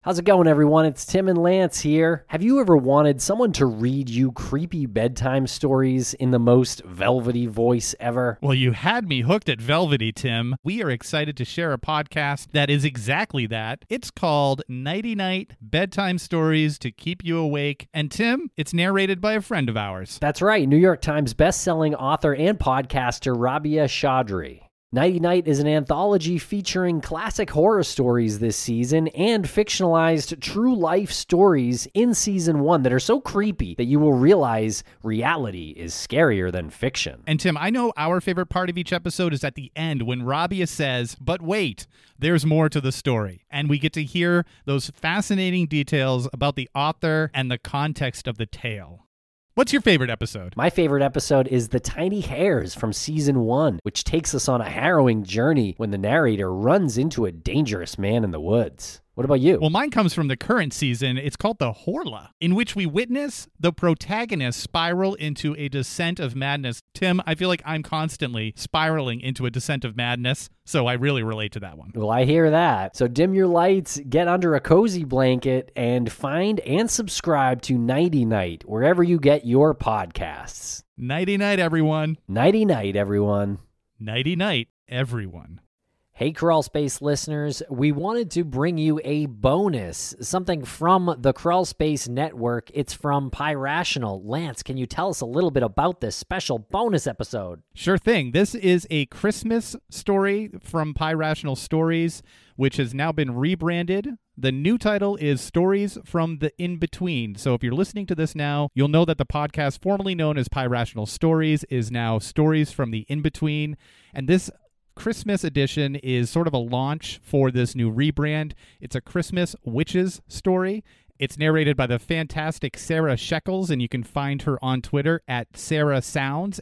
How's it going, everyone? It's Tim and Lance here. Have you ever wanted someone to read you creepy bedtime stories in the most velvety voice ever? Well, you had me hooked at velvety, Tim. We are excited to share a podcast that is exactly that. It's called Nighty Night Bedtime Stories to Keep You Awake. And Tim, it's narrated by a friend of ours. That's right, New York Times bestselling author and podcaster Rabia Chaudry. Nighty Night is an anthology featuring classic horror stories this season and fictionalized true-life stories in Season 1 that are so creepy that you will realize reality is scarier than fiction. And Tim, I know our favorite part of each episode is at the end when Rabia says, but wait, there's more to the story. And we get to hear those fascinating details about the author and the context of the tale. What's your favorite episode? My favorite episode is The Tiny Hairs from Season 1, which takes us on a harrowing journey when the narrator runs into a dangerous man in the woods. What about you? Well, mine comes from the current season. It's called The Horla, in which we witness the protagonist spiral into a descent of madness. Tim, I feel like I'm constantly spiraling into a descent of madness, so I really relate to that one. Well, I hear that. So dim your lights, get under a cozy blanket, and find and subscribe to Nighty Night, wherever you get your podcasts. Nighty night, everyone. Nighty night, everyone. Nighty night, everyone. Hey, Crawl Space listeners, we wanted to bring you a bonus, something from the Crawl Space Network. It's from Pyrational. Lance, can you tell us a little bit about this special bonus episode? Sure thing. This is a Christmas story from Pyrational Stories, which has now been rebranded. The new title is Stories from the In-Between. So if you're listening to this now, you'll know that the podcast formerly known as Pyrational Stories is now Stories from the In-Between. And this Christmas edition is sort of a launch for this new rebrand. It's a Christmas witches story. It's narrated by the fantastic Sarah Shekels, and you can find her on Twitter at Sarah Sounds,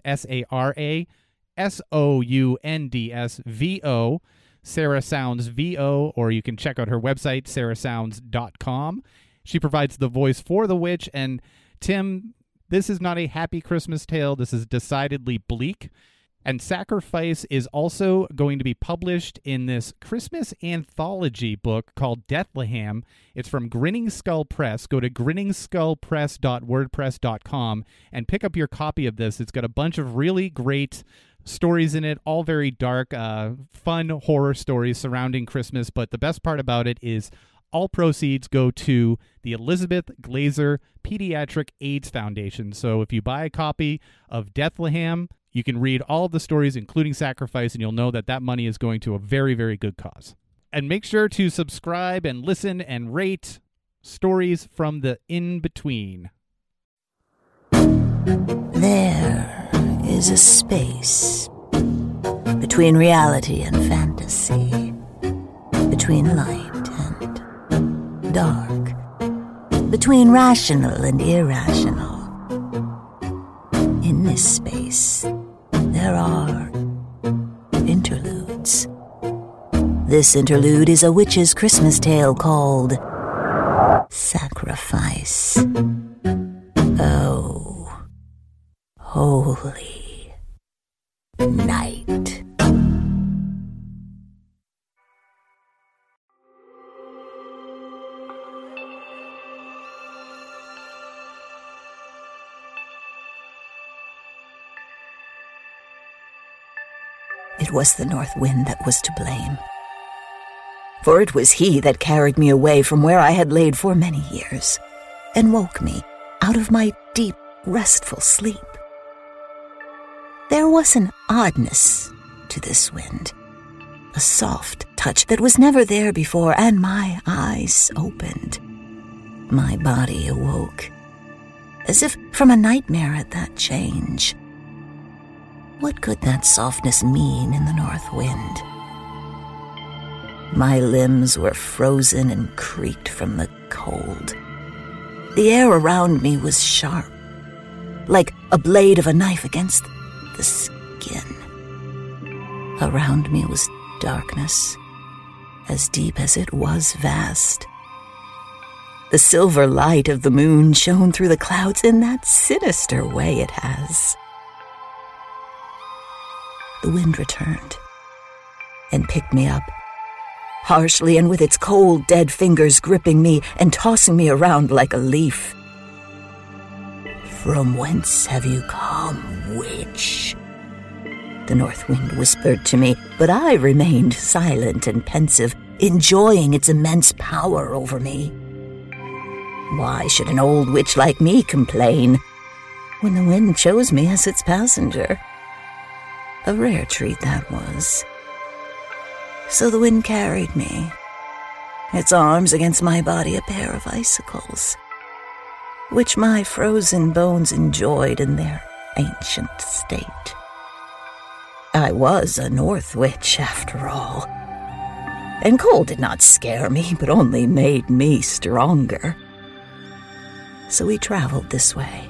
SaraSoundsVO, Sarah Sounds VO, or you can check out her website, sarahsounds.com. She provides the voice for the witch, and Tim, this is not a happy Christmas tale. This is decidedly bleak. And Sacrifice is also going to be published in this Christmas anthology book called Deathlehem. It's from Grinning Skull Press. Go to grinningskullpress.wordpress.com and pick up your copy of this. It's got a bunch of really great stories in it, all very dark, fun horror stories surrounding Christmas. But the best part about it is all proceeds go to the Elizabeth Glaser Pediatric AIDS Foundation. So if you buy a copy of Deathlehem, you can read all of the stories, including Sacrifice, and you'll know that that money is going to a very, very good cause. And make sure to subscribe and listen and rate Stories from the In-Between. There is a space between reality and fantasy, between light and dark, between rational and irrational. In this space, there are interludes. This interlude is a witch's Christmas tale called Sacrifice. Oh, holy night. It was the north wind that was to blame. For it was he that carried me away from where I had laid for many years, and woke me out of my deep, restful sleep. There was an oddness to this wind, a soft touch that was never there before, and my eyes opened. My body awoke, as if from a nightmare at that change. What could that softness mean in the north wind? My limbs were frozen and creaked from the cold. The air around me was sharp, like a blade of a knife against the skin. Around me was darkness, as deep as it was vast. The silver light of the moon shone through the clouds in that sinister way it has. The wind returned and picked me up harshly and with its cold, dead fingers gripping me and tossing me around like a leaf. "From whence have you come, witch?" the North Wind whispered to me, but I remained silent and pensive, enjoying its immense power over me. Why should an old witch like me complain when the wind chose me as its passenger? A rare treat that was. So the wind carried me, its arms against my body a pair of icicles, which my frozen bones enjoyed in their ancient state. I was a North Witch, after all, and cold did not scare me, but only made me stronger. So we traveled this way,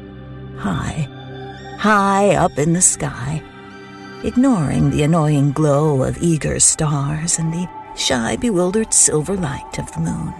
high up in the sky, ignoring the annoying glow of eager stars and the shy, bewildered silver light of the moon.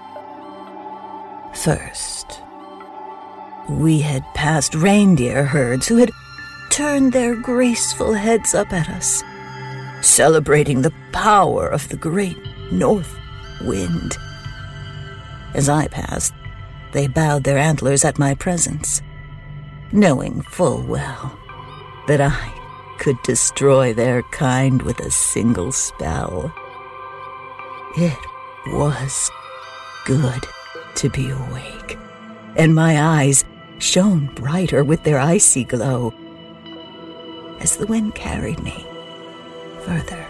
First, we had passed reindeer herds who had turned their graceful heads up at us, celebrating the power of the great North Wind. As I passed, they bowed their antlers at my presence, knowing full well that I could destroy their kind with a single spell. It was good to be awake, and my eyes shone brighter with their icy glow as the wind carried me further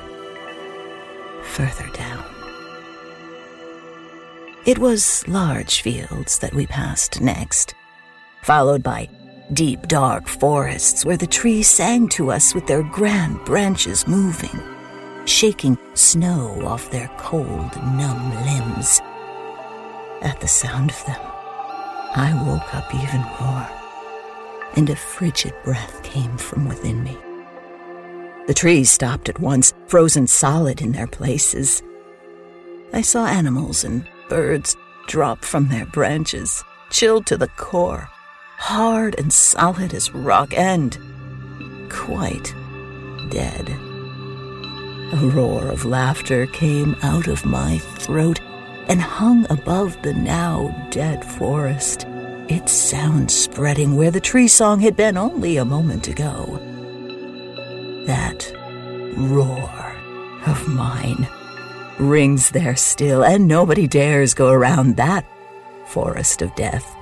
down. It was large fields that we passed next, followed by deep, dark forests where the trees sang to us with their grand branches moving, shaking snow off their cold, numb limbs. At the sound of them, I woke up even more, and a frigid breath came from within me. The trees stopped at once, frozen solid in their places. I saw animals and birds drop from their branches, chilled to the core, hard and solid as rock, and quite dead. A roar of laughter came out of my throat and hung above the now dead forest, its sound spreading where the tree song had been only a moment ago. That roar of mine rings there still, and nobody dares go around that forest of death.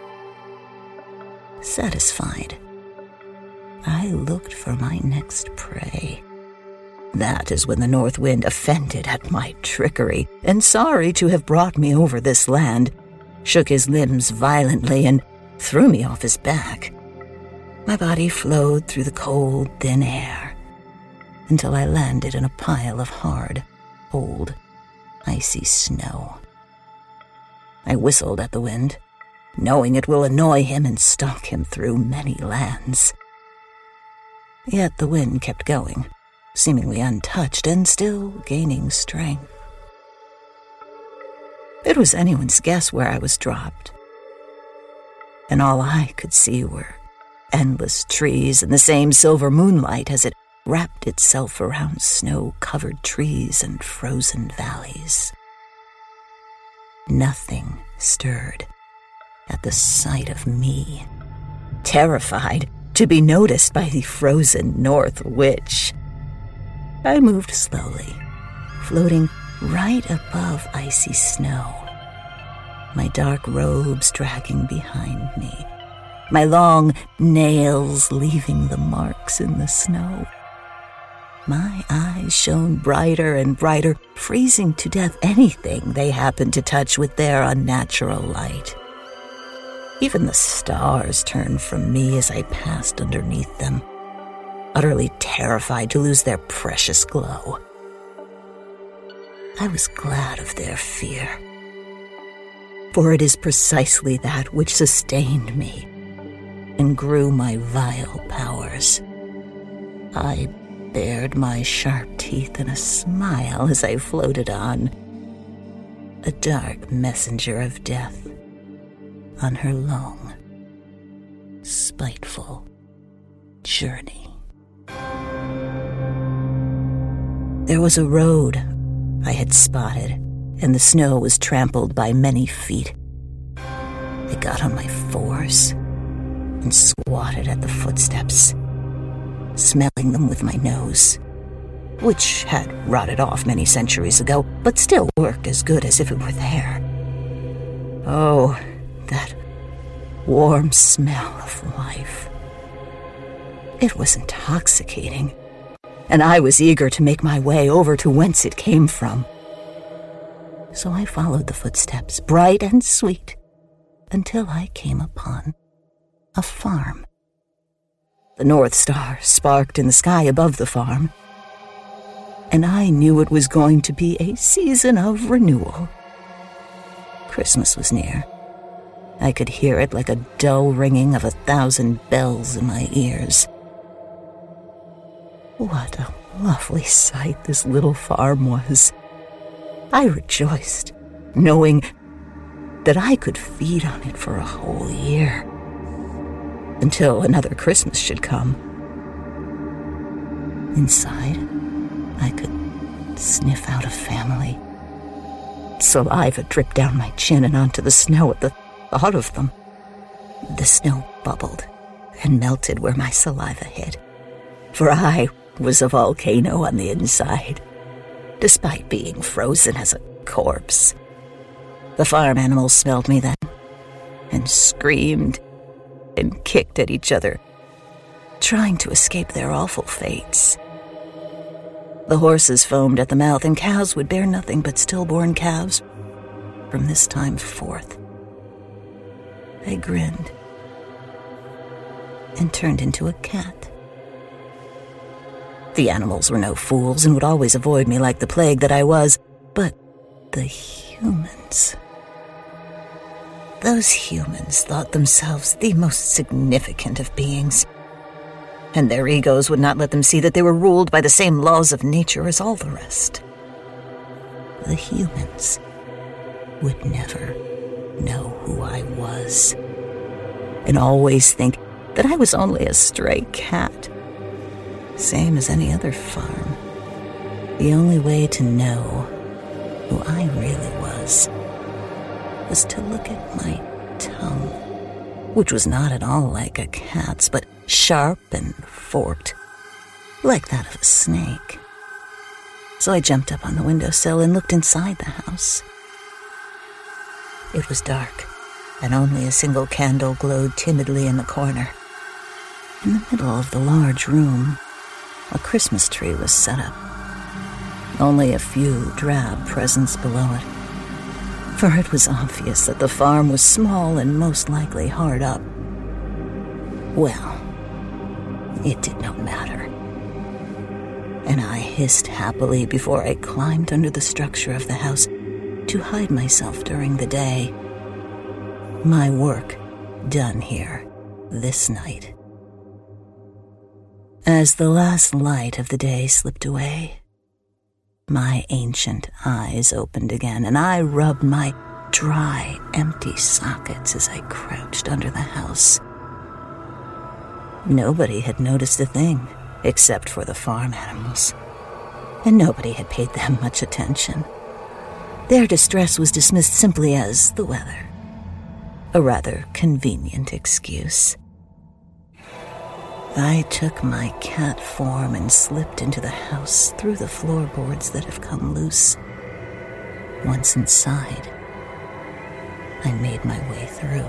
Satisfied, I looked for my next prey. That is when the North Wind, offended at my trickery and sorry to have brought me over this land, shook his limbs violently and threw me off his back. My body flowed through the cold, thin air until I landed in a pile of hard, old, icy snow. I whistled at the wind, knowing it will annoy him and stalk him through many lands. Yet the wind kept going, seemingly untouched and still gaining strength. It was anyone's guess where I was dropped, and all I could see were endless trees and the same silver moonlight as it wrapped itself around snow-covered trees and frozen valleys. Nothing stirred at the sight of me, terrified to be noticed by the frozen North Witch. I moved slowly, floating right above icy snow, my dark robes dragging behind me, my long nails leaving the marks in the snow. My eyes shone brighter and brighter, freezing to death anything they happened to touch with their unnatural light. Even the stars turned from me as I passed underneath them, utterly terrified to lose their precious glow. I was glad of their fear, for it is precisely that which sustained me and grew my vile powers. I bared my sharp teeth in a smile as I floated on, a dark messenger of death on her long, spiteful journey. There was a road I had spotted, and the snow was trampled by many feet. I got on my fours and squatted at the footsteps, smelling them with my nose, which had rotted off many centuries ago, but still worked as good as if it were there. Oh, that warm smell of life. It was intoxicating, and I was eager to make my way over to whence it came from. So I followed the footsteps, bright and sweet, until I came upon a farm. The North Star sparked in the sky above the farm, and I knew it was going to be a season of renewal. Christmas was near. I could hear it like a dull ringing of 1,000 bells in my ears. What a lovely sight this little farm was. I rejoiced, knowing that I could feed on it for a whole year, until another Christmas should come. Inside, I could sniff out a family. Saliva dripped down my chin and onto the snow at the thought of them. The snow bubbled and melted where my saliva hit, for I was a volcano on the inside, despite being frozen as a corpse. The farm animals smelled me then, and screamed and kicked at each other, trying to escape their awful fates. The horses foamed at the mouth, and cows would bear nothing but stillborn calves from this time forth. I grinned and turned into a cat. The animals were no fools and would always avoid me like the plague that I was, but the humans... Those humans thought themselves the most significant of beings, and their egos would not let them see that they were ruled by the same laws of nature as all the rest. The humans would never know who I was, and always think that I was only a stray cat, same as any other farm. The only way to know who I really was to look at my tongue, which was not at all like a cat's, but sharp and forked, like that of a snake. So I jumped up on the windowsill and looked inside the house. It was dark, and only a single candle glowed timidly in the corner. In the middle of the large room, a Christmas tree was set up. Only a few drab presents below it, for it was obvious that the farm was small and most likely hard up. Well, it did not matter, and I hissed happily before I climbed under the structure of the house to hide myself during the day. My work done here this night. As the last light of the day slipped away, my ancient eyes opened again, and I rubbed my dry, empty sockets as I crouched under the house. Nobody had noticed a thing, except for the farm animals, and nobody had paid them much attention. Their distress was dismissed simply as the weather, a rather convenient excuse. I took my cat form and slipped into the house through the floorboards that have come loose. Once inside, I made my way through.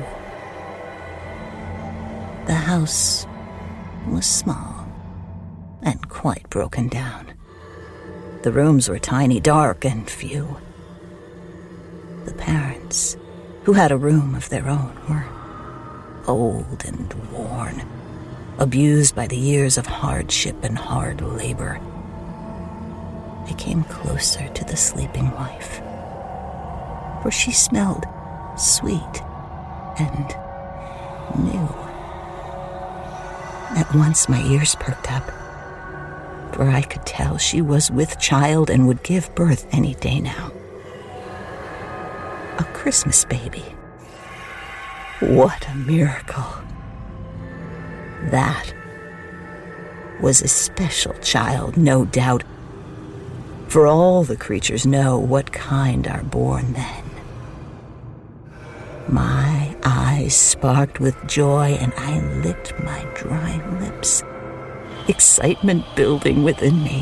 The house was small and quite broken down. The rooms were tiny, dark, and few. The parents, who had a room of their own, were old and worn, abused by the years of hardship and hard labor. I came closer to the sleeping wife, for she smelled sweet and new. At once my ears perked up, for I could tell she was with child and would give birth any day now. A Christmas baby. What a miracle. That was a special child, no doubt, for all the creatures know what kind are born then. My eyes sparked with joy, and I licked my dry lips, excitement building within me.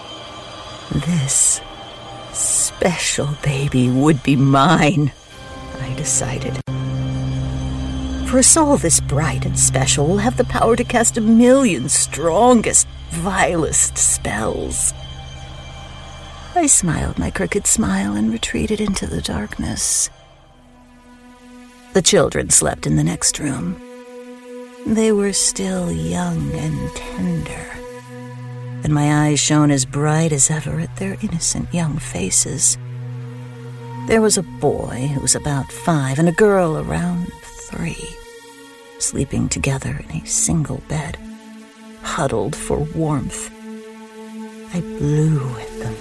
This special baby would be mine, I decided. For a soul this bright and special will have the power to cast 1,000,000 strongest, vilest spells. I smiled my crooked smile and retreated into the darkness. The children slept in the next room. They were still young and tender, and my eyes shone as bright as ever at their innocent young faces. There was a boy who was about 5 and a girl around 3, sleeping together in a single bed, huddled for warmth. I blew at them,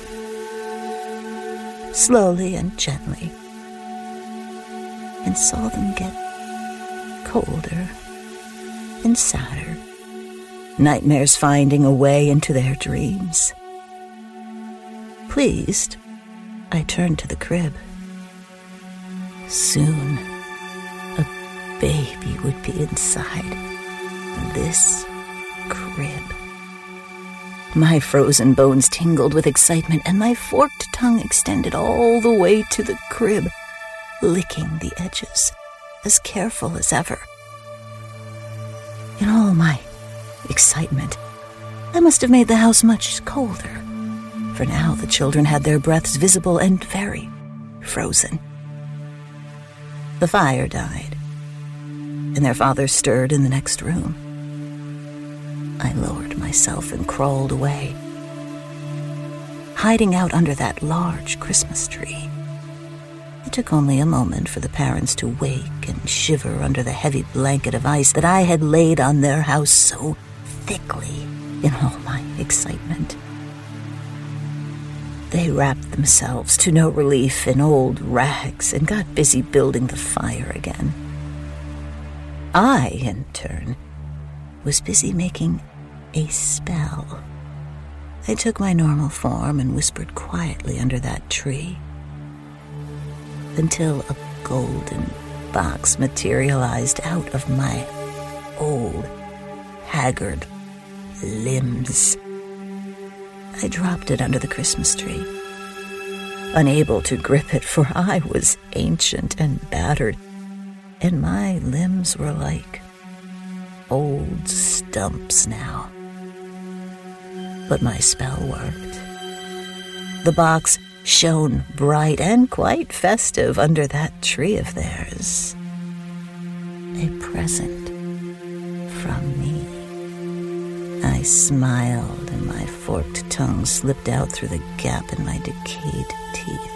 slowly and gently, and saw them get colder and sadder, nightmares finding a way into their dreams. Pleased, I turned to the crib. Soon, a baby would be inside this crib. My frozen bones tingled with excitement, and my forked tongue extended all the way to the crib, licking the edges, as careful as ever. In all my excitement, I must have made the house much colder, for now the children had their breaths visible and very frozen. The fire died, and their father stirred in the next room. I lowered myself and crawled away, hiding out under that large Christmas tree. It took only a moment for the parents to wake and shiver under the heavy blanket of ice that I had laid on their house so thickly in all my excitement. They wrapped themselves to no relief in old rags and got busy building the fire again. I, in turn, was busy making a spell. I took my normal form and whispered quietly under that tree until a golden box materialized out of my old, haggard limbs. I dropped it under the Christmas tree, unable to grip it, for I was ancient and battered, and my limbs were like old stumps now. But my spell worked. The box shone bright and quite festive under that tree of theirs. A present from me. I smiled, and my forked tongue slipped out through the gap in my decayed teeth.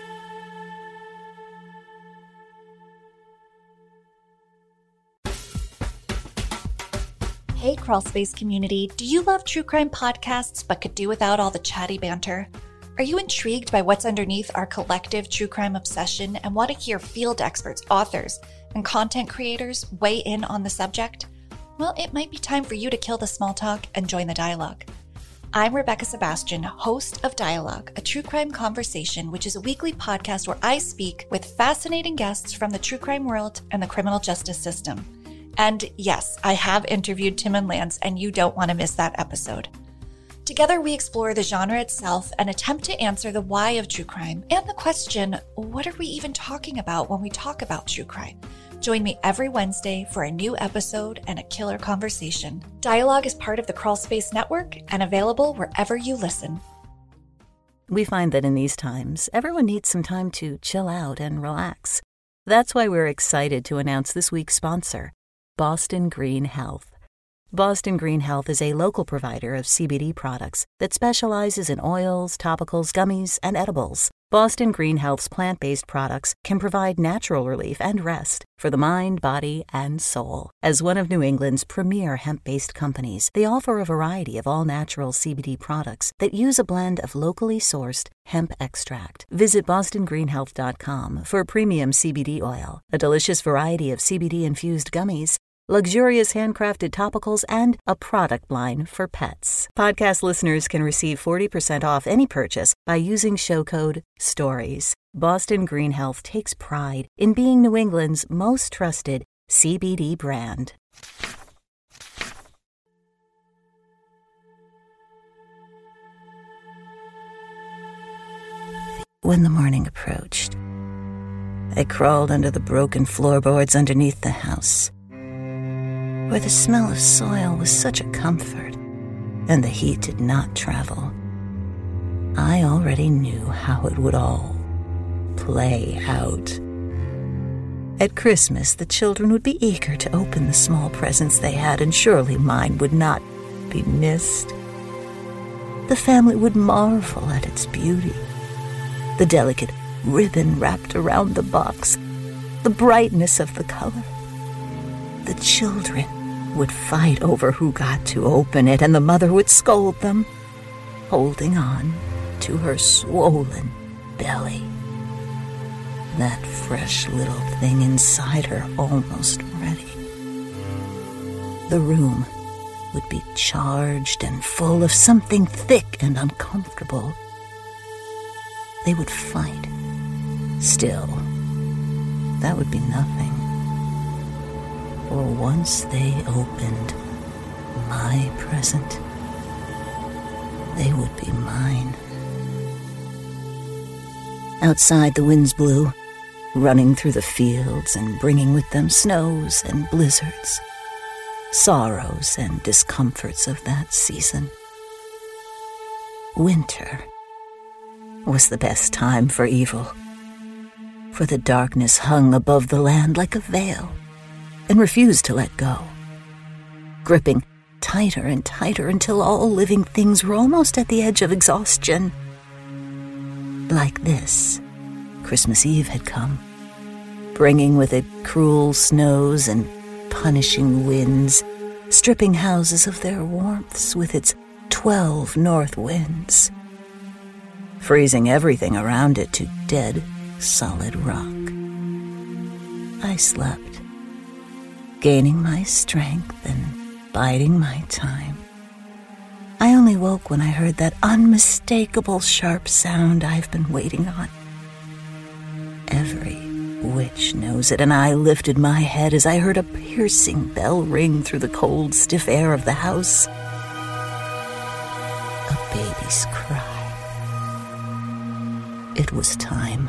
Hey, Crawlspace community, do you love true crime podcasts but could do without all the chatty banter? Are you intrigued by what's underneath our collective true crime obsession and want to hear field experts, authors, and content creators weigh in on the subject? Well, it might be time for you to kill the small talk and join the dialogue. I'm Rebecca Sebastian, host of Dialogue, a true crime conversation, which is a weekly podcast where I speak with fascinating guests from the true crime world and the criminal justice system. And yes, I have interviewed Tim and Lance, and you don't want to miss that episode. Together, we explore the genre itself and attempt to answer the why of true crime and the question, what are we even talking about when we talk about true crime? Join me every Wednesday for a new episode and a killer conversation. Dialogue is part of the Crawlspace Network and available wherever you listen. We find that in these times, everyone needs some time to chill out and relax. That's why we're excited to announce this week's sponsor, Boston Green Health. Boston Green Health is a local provider of CBD products that specializes in oils, topicals, gummies, and edibles. Boston Green Health's plant-based products can provide natural relief and rest for the mind, body, and soul. As one of New England's premier hemp-based companies, they offer a variety of all-natural CBD products that use a blend of locally sourced hemp extract. Visit bostongreenhealth.com for premium CBD oil, a delicious variety of CBD-infused gummies, luxurious handcrafted topicals, and a product line for pets. Podcast listeners can receive 40% off any purchase by using show code STORIES. Boston Green Health takes pride in being New England's most trusted CBD brand. When the morning approached, I crawled under the broken floorboards underneath the house, where the smell of soil was such a comfort, and the heat did not travel. I already knew how it would all play out. At Christmas, the children would be eager to open the small presents they had, and surely mine would not be missed. The family would marvel at its beauty. The delicate ribbon wrapped around the box, the brightness of the color. The children would fight over who got to open it, and the mother would scold them, holding on to her swollen belly. That fresh little thing inside her almost ready. The room would be charged and full of something thick and uncomfortable. They would fight. Still, that would be nothing. For once they opened my present, they would be mine. Outside, the winds blew, running through the fields and bringing with them snows and blizzards, sorrows and discomforts of that season. Winter was the best time for evil, for the darkness hung above the land like a veil and refused to let go, gripping tighter and tighter until all living things were almost at the edge of exhaustion. Like this, Christmas Eve had come, bringing with it cruel snows and punishing winds, stripping houses of their warmths with its 12 north winds, freezing everything around it to dead, solid rock. I slept, gaining my strength and biding my time. I only woke when I heard that unmistakable sharp sound I've been waiting on. Every witch knows it, and I lifted my head as I heard a piercing bell ring through the cold, stiff air of the house. A baby's cry. It was time.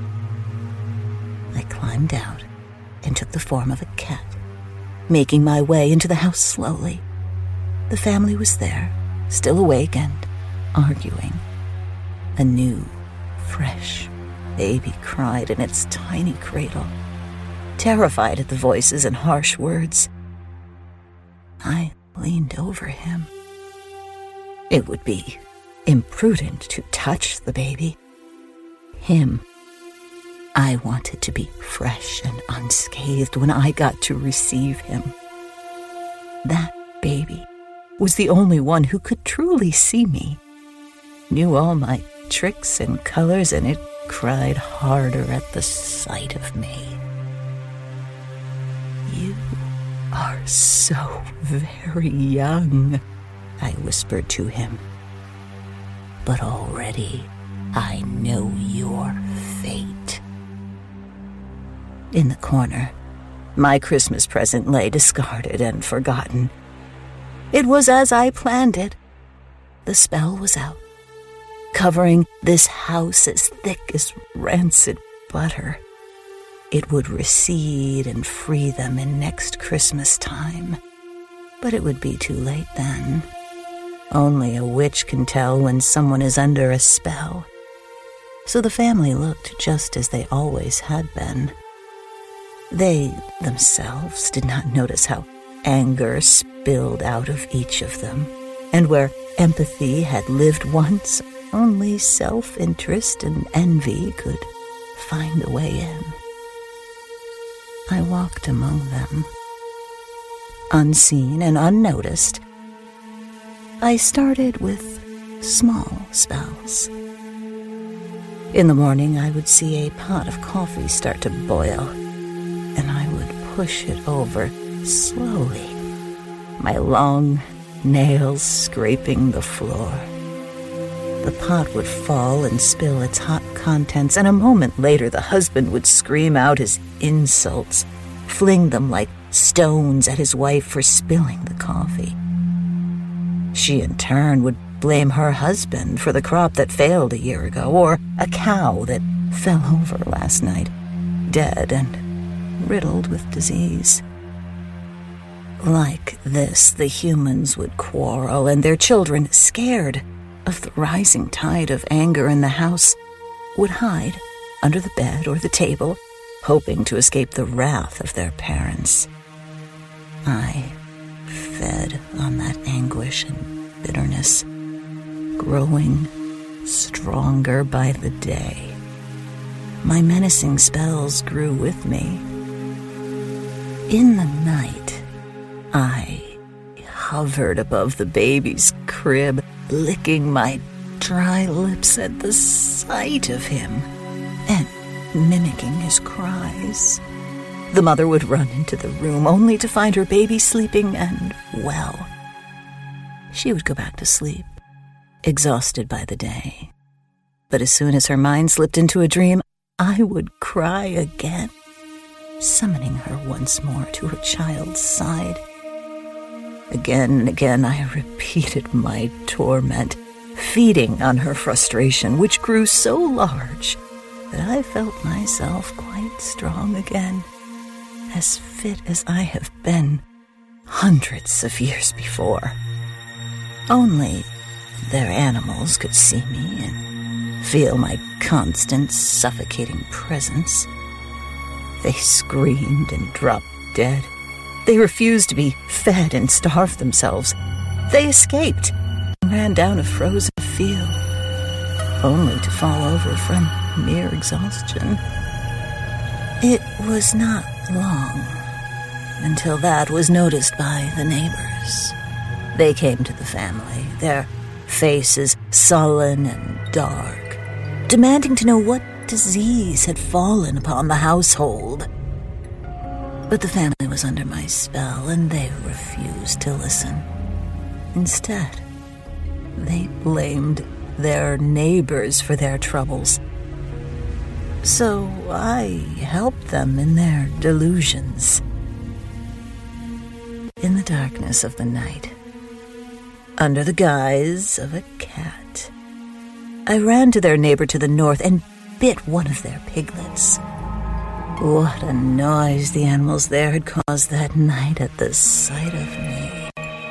I climbed out and took the form of a cat, making my way into the house slowly. The family was there, still awake and arguing. A new, fresh baby cried in its tiny cradle, terrified at the voices and harsh words. I leaned over him. It would be imprudent to touch the baby. Him. I wanted to be fresh and unscathed when I got to receive him. That baby was the only one who could truly see me, knew all my tricks and colors, and it cried harder at the sight of me. "You are so very young," I whispered to him. "But already I know your fate." In the corner, my Christmas present lay discarded and forgotten. It was as I planned it. The spell was out, covering this house as thick as rancid butter. It would recede and free them in next Christmas time. But it would be too late then. Only a witch can tell when someone is under a spell. So the family looked just as they always had been. They themselves did not notice how anger spilled out of each of them, and where empathy had lived once, only self-interest and envy could find a way in. I walked among them, unseen and unnoticed. I started with small spells. In the morning, I would see a pot of coffee start to boil, and I would push it over slowly, my long nails scraping the floor. The pot would fall and spill its hot contents, and a moment later the husband would scream out his insults, fling them like stones at his wife for spilling the coffee. She, in turn, would blame her husband for the crop that failed a year ago, or a cow that fell over last night, dead and riddled with disease. Like this, the humans would quarrel, and their children, scared of the rising tide of anger in the house, would hide under the bed or the table, hoping to escape the wrath of their parents. I fed on that anguish and bitterness, growing stronger by the day. My menacing spells grew with me. In the night, I hovered above the baby's crib, licking my dry lips at the sight of him and mimicking his cries. The mother would run into the room only to find her baby sleeping and well. She would go back to sleep, exhausted by the day. But as soon as her mind slipped into a dream, I would cry again, summoning her once more to her child's side. Again and again I repeated my torment, feeding on her frustration, which grew so large that I felt myself quite strong again, as fit as I have been hundreds of years before. Only their animals could see me and feel my constant suffocating presence. They screamed and dropped dead. They refused to be fed and starved themselves. They escaped and ran down a frozen field, only to fall over from mere exhaustion. It was not long until that was noticed by the neighbors. They came to the family, their faces sullen and dark, demanding to know what disease had fallen upon the household. But the family was under my spell, and they refused to listen. Instead, they blamed their neighbors for their troubles. So I helped them in their delusions. In the darkness of the night, under the guise of a cat, I ran to their neighbor to the north and bit one of their piglets. What a noise the animals there had caused that night at the sight of me.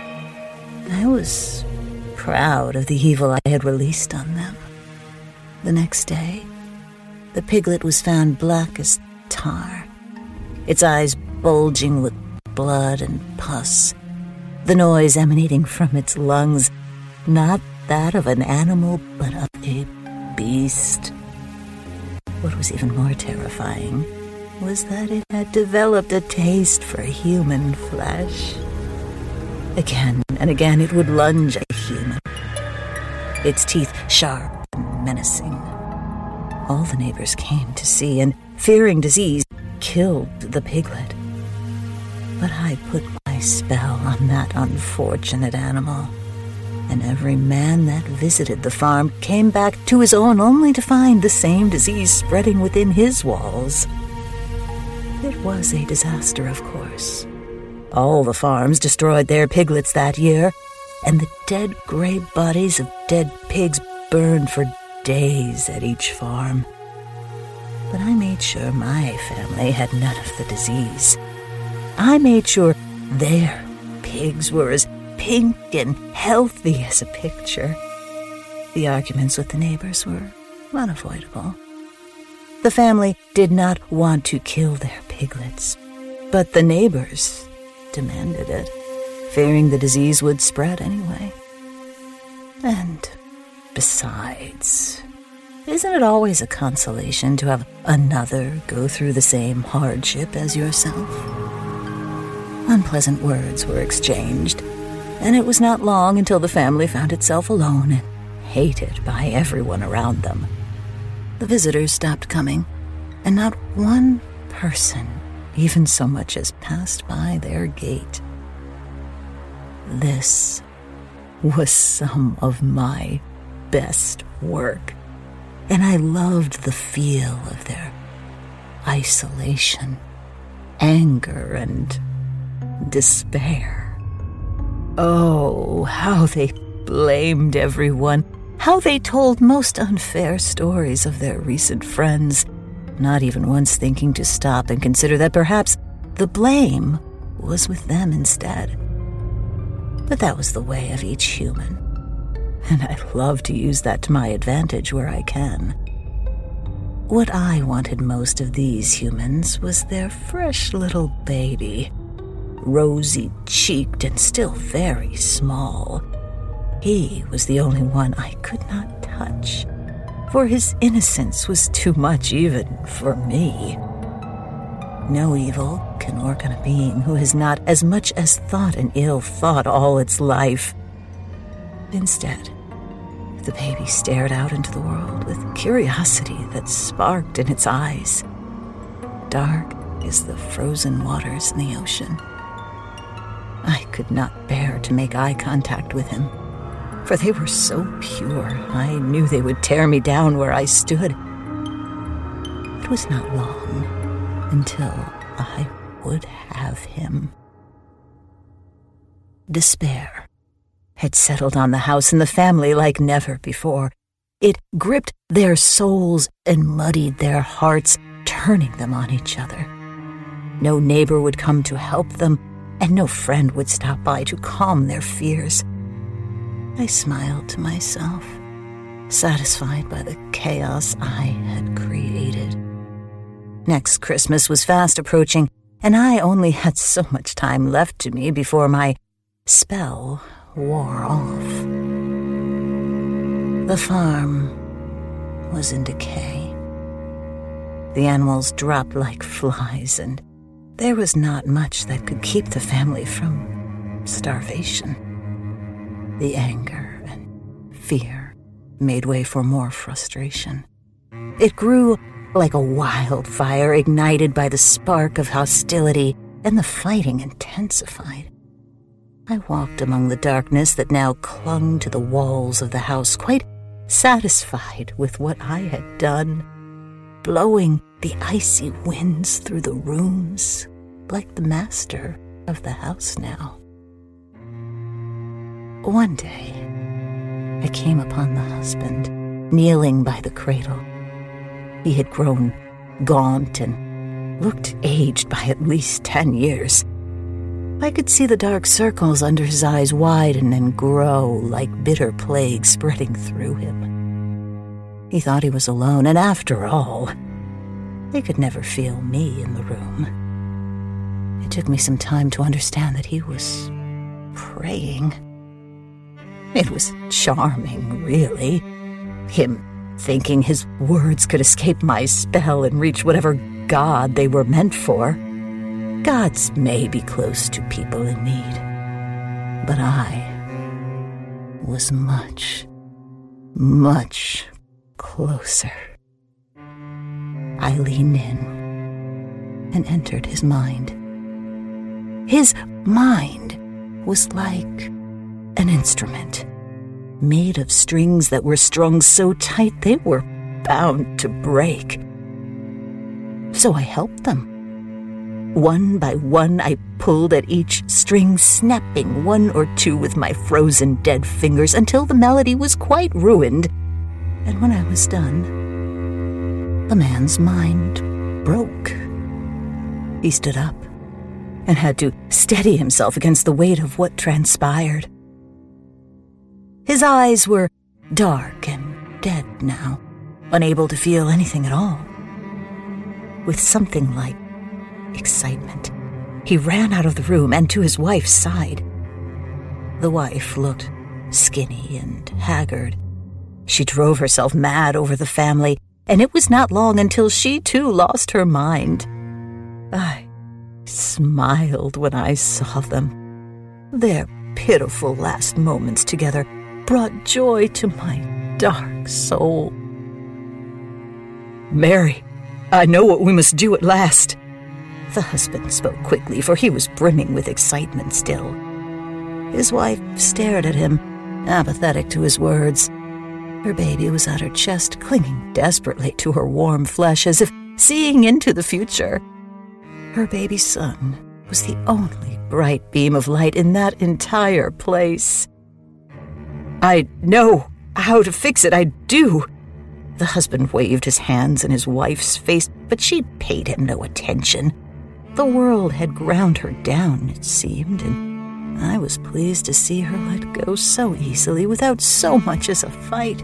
I was proud of the evil I had released on them. The next day, the piglet was found black as tar, its eyes bulging with blood and pus, the noise emanating from its lungs, not that of an animal, but of a beast. What was even more terrifying was that it had developed a taste for human flesh. Again and again it would lunge at a human, its teeth sharp and menacing. All the neighbors came to see, and fearing disease, killed the piglet. But I put my spell on that unfortunate animal, and every man that visited the farm came back to his own only to find the same disease spreading within his walls. It was a disaster, of course. All the farms destroyed their piglets that year, and the dead gray bodies of dead pigs burned for days at each farm. But I made sure my family had none of the disease. I made sure their pigs were as pink and healthy as a picture. The arguments with the neighbors were unavoidable. The family did not want to kill their piglets, but the neighbors demanded it, fearing the disease would spread anyway. And besides, isn't it always a consolation to have another go through the same hardship as yourself? Unpleasant words were exchanged, and it was not long until the family found itself alone and hated by everyone around them. The visitors stopped coming, and not one person even so much as passed by their gate. This was some of my best work, and I loved the feel of their isolation, anger, and despair. Oh, how they blamed everyone, how they told most unfair stories of their recent friends, not even once thinking to stop and consider that perhaps the blame was with them instead. But that was the way of each human, and I love to use that to my advantage where I can. What I wanted most of these humans was their fresh little baby, rosy-cheeked and still very small. He was the only one I could not touch, for his innocence was too much even for me. No evil can work on a being who has not as much as thought an ill thought all its life. Instead, the baby stared out into the world with curiosity that sparked in its eyes, dark as the frozen waters in the ocean. I could not bear to make eye contact with him, for they were so pure I knew they would tear me down where I stood. It was not long until I would have him. Despair had settled on the house and the family like never before. It gripped their souls and muddied their hearts, turning them on each other. No neighbor would come to help them, and no friend would stop by to calm their fears. I smiled to myself, satisfied by the chaos I had created. Next Christmas was fast approaching, and I only had so much time left to me before my spell wore off. The farm was in decay. The animals dropped like flies, and there was not much that could keep the family from starvation. The anger and fear made way for more frustration. It grew like a wildfire ignited by the spark of hostility, and the fighting intensified. I walked among the darkness that now clung to the walls of the house, quite satisfied with what I had done, blowing the icy winds through the rooms like the master of the house now. One day, I came upon the husband, kneeling by the cradle. He had grown gaunt and looked aged by at least 10 years. I could see the dark circles under his eyes widen and grow like bitter plague spreading through him. He thought he was alone, and after all, they could never feel me in the room. It took me some time to understand that he was praying. It was charming, really. Him thinking his words could escape my spell and reach whatever god they were meant for. Gods may be close to people in need, but I was much, much closer. I leaned in and entered his mind. His mind was like an instrument, made of strings that were strung so tight they were bound to break. So I helped them. One by one, I pulled at each string, snapping one or two with my frozen dead fingers until the melody was quite ruined. And when I was done, the man's mind broke. He stood up and had to steady himself against the weight of what transpired. His eyes were dark and dead now, unable to feel anything at all. With something like excitement, he ran out of the room and to his wife's side. The wife looked skinny and haggard. She drove herself mad over the family, and it was not long until she too lost her mind. I smiled when I saw them. Their pitiful last moments together brought joy to my dark soul. "Mary, I know what we must do at last," The husband spoke quickly, for he was brimming with excitement still. His wife stared at him, apathetic to his words. Her baby was at her chest, clinging desperately to her warm flesh, as if seeing into the future. Her baby son was the only bright beam of light in that entire place. "I know how to fix it, I do." The husband waved his hands in his wife's face, but she paid him no attention. The world had ground her down, it seemed, and I was pleased to see her let go so easily without so much as a fight.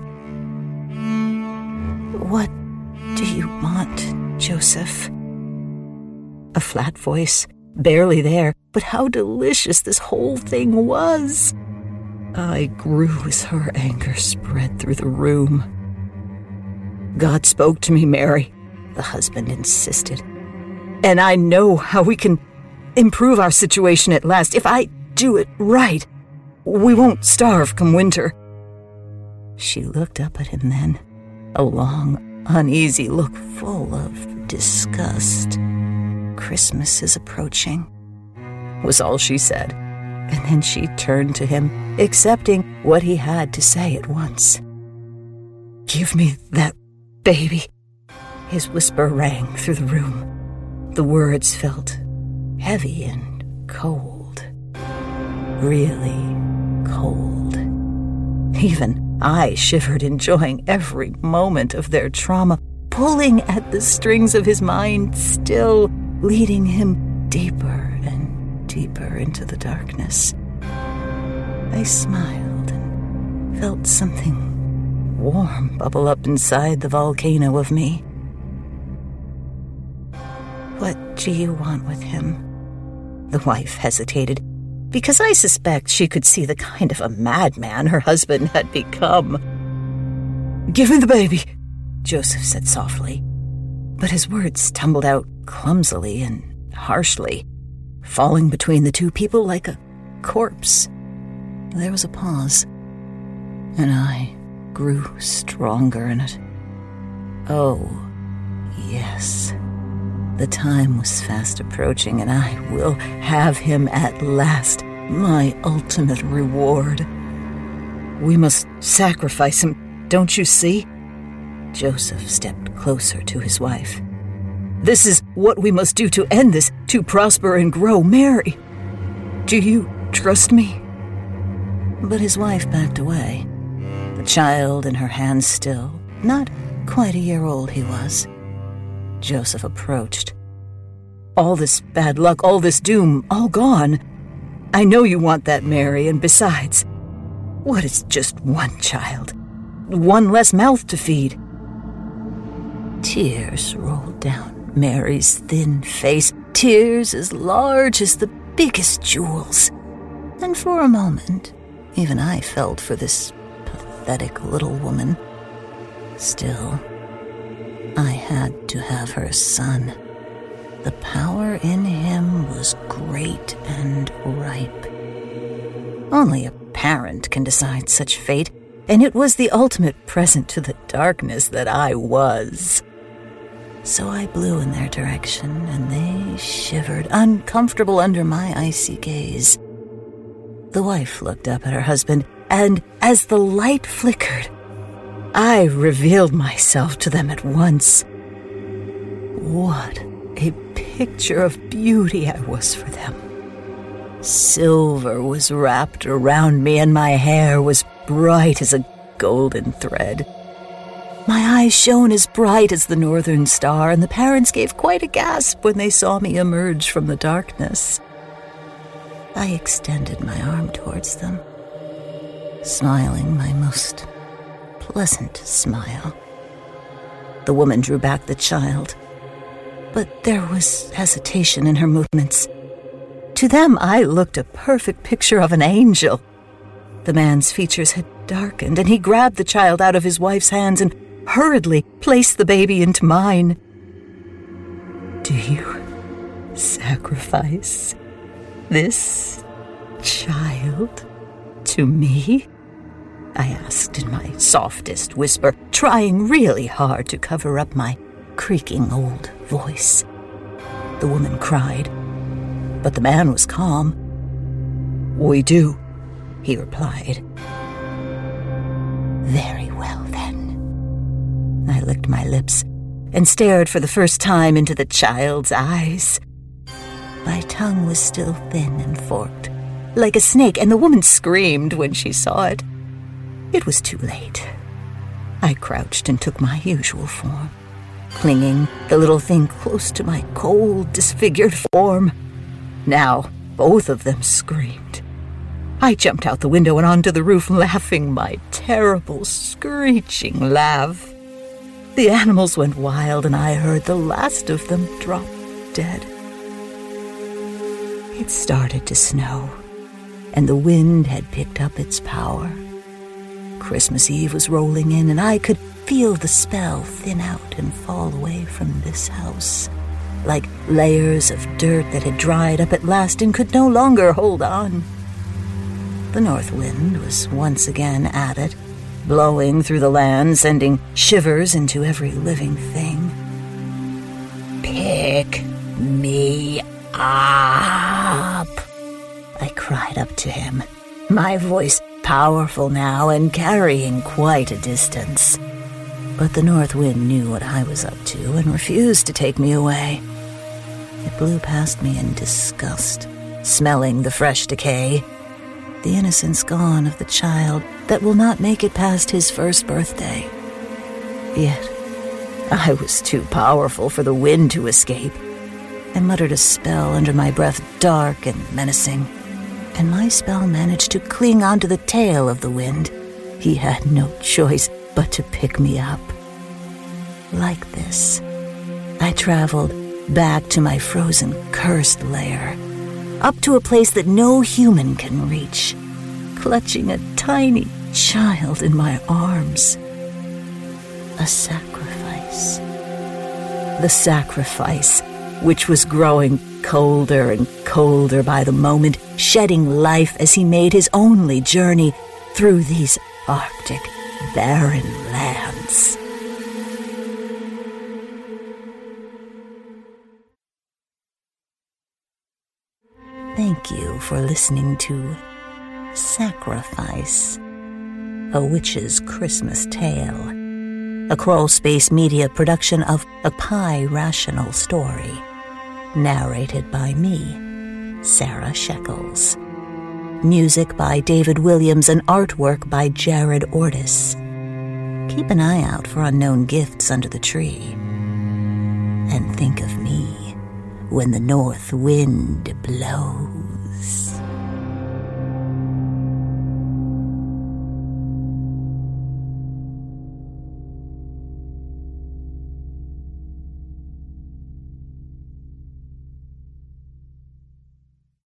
"What do you want, Joseph?" A flat voice, barely there, but how delicious this whole thing was. I grew as her anger spread through the room. "God spoke to me, Mary," the husband insisted. "And I know how we can improve our situation at last. If I do it right, we won't starve come winter." She looked up at him then, a long, uneasy look full of disgust. "Christmas is approaching," was all she said, and then she turned to him, accepting what he had to say at once. "Give me that baby." His whisper rang through the room. The words felt heavy and cold. Really cold. Even I shivered, enjoying every moment of their trauma, pulling at the strings of his mind, still leading him deeper and deeper into the darkness. I smiled and felt something warm bubble up inside the volcano of me. "What do you want with him?" The wife hesitated, because I suspect she could see the kind of a madman her husband had become. "Give me the baby," Joseph said softly, but his words tumbled out clumsily and harshly, falling between the two people like a corpse. There was a pause, and I grew stronger in it. Oh, yes. The time was fast approaching, and I will have him at last, my ultimate reward. "We must sacrifice him, don't you see?" Joseph stepped closer to his wife. "This is what we must do to end this, to prosper and grow. Mary, do you trust me?" But his wife backed away, the child in her hands still. Not quite a year old he was. Joseph approached. "All this bad luck, all this doom, all gone. I know you want that, Mary, and besides, what is just one child? One less mouth to feed." Tears rolled down Mary's thin face, tears as large as the biggest jewels. And for a moment, even I felt for this pathetic little woman. Still, I had to have her son. The power in him was great and ripe. Only a parent can decide such fate, and it was the ultimate present to the darkness that I was. So I blew in their direction, and they shivered, uncomfortable under my icy gaze. The wife looked up at her husband, and as the light flickered, I revealed myself to them at once. What a picture of beauty I was for them. Silver was wrapped around me, and my hair was bright as a golden thread. My eyes shone as bright as the northern star, and the parents gave quite a gasp when they saw me emerge from the darkness. I extended my arm towards them, smiling my most pleasant smile. The woman drew back the child, but there was hesitation in her movements. To them, I looked a perfect picture of an angel. The man's features had darkened, and he grabbed the child out of his wife's hands and hurriedly placed the baby into mine. "Do you sacrifice this child to me?" I asked in my softest whisper, trying really hard to cover up my creaking old voice. the woman cried. But the man was calm. "We do," he replied. "Very well, then." I licked my lips and stared for the first time into the child's eyes. My tongue was still thin and forked, like a snake, and the woman screamed when she saw it. It was too late. I crouched and took my usual form, clinging the little thing close to my cold, disfigured form. Now both of them screamed. I jumped out the window and onto the roof, laughing my terrible, screeching laugh. The animals went wild, and I heard the last of them drop dead. It started to snow, and the wind had picked up its power. Christmas Eve was rolling in, and I could feel the spell thin out and fall away from this house, like layers of dirt that had dried up at last and could no longer hold on. The north wind was once again at it, blowing through the land, sending shivers into every living thing. "Pick me up," I cried up to him, my voice powerful now and carrying quite a distance. But the north wind knew what I was up to and refused to take me away. It blew past me in disgust, smelling the fresh decay, the innocence gone of the child that will not make it past his first birthday. Yet I was too powerful for the wind to escape. I muttered a spell under my breath, dark and menacing, and my spell managed to cling onto the tail of the wind. He had no choice but to pick me up. Like this, I traveled back to my frozen, cursed lair, up to a place that no human can reach, clutching a tiny child in my arms. A sacrifice. The sacrifice, which was growing colder and colder by the moment, shedding life as he made his only journey through these Arctic, barren lands. Thank you for listening to Sacrifice, A Witch's Christmas Tale, a Crawl Space Media production of A Pi Rational Story, narrated by me, Sarah Shekels. Music by David Williams and artwork by Jared Ortis. Keep an eye out for unknown gifts under the tree. And think of me when the north wind blows.